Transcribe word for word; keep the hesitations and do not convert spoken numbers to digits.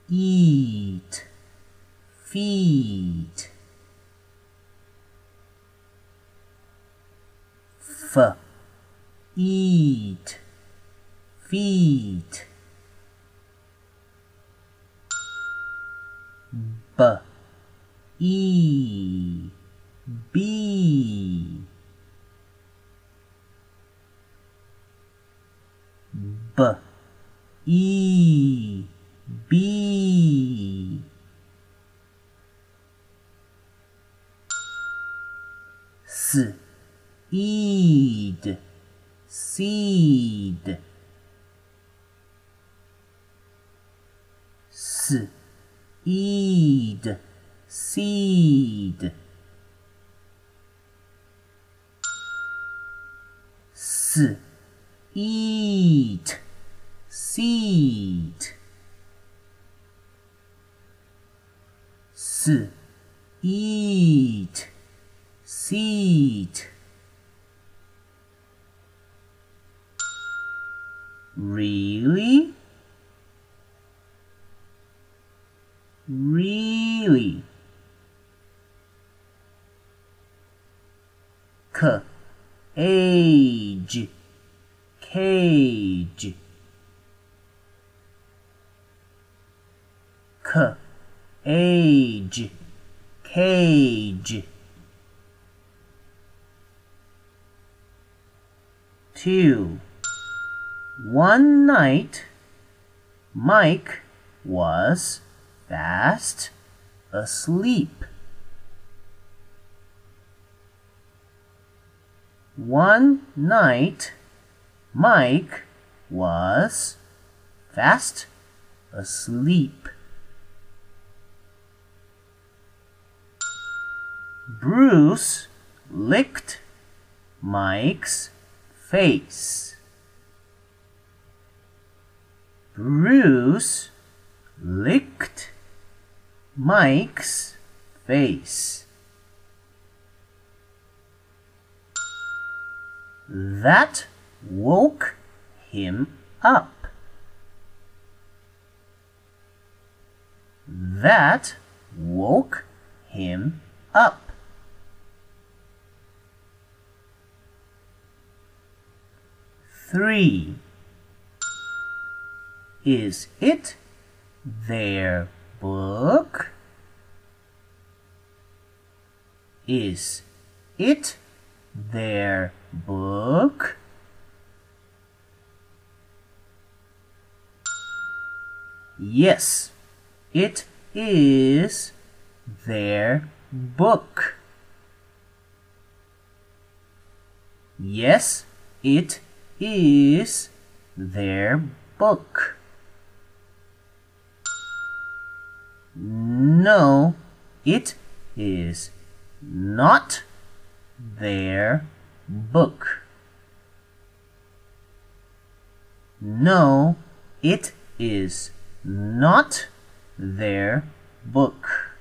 eat, feet. F, eat, feet. B, e, bee. B, e, bee. S, eed, seed. S, eed, seed. S, eat, seed. S, eat, seed. Really? Really? C, age, cage. C, age, cage. Two. One night, Mike was fast asleep. One night, Mike was fast asleep. Bruce licked Mike's face. Bruce licked Mike's face. That woke him up. That woke him up. Three. Is it their book? Is it their book? Yes, it is their book. Yes, it is their book. No, it is not their book. No, it is not their book.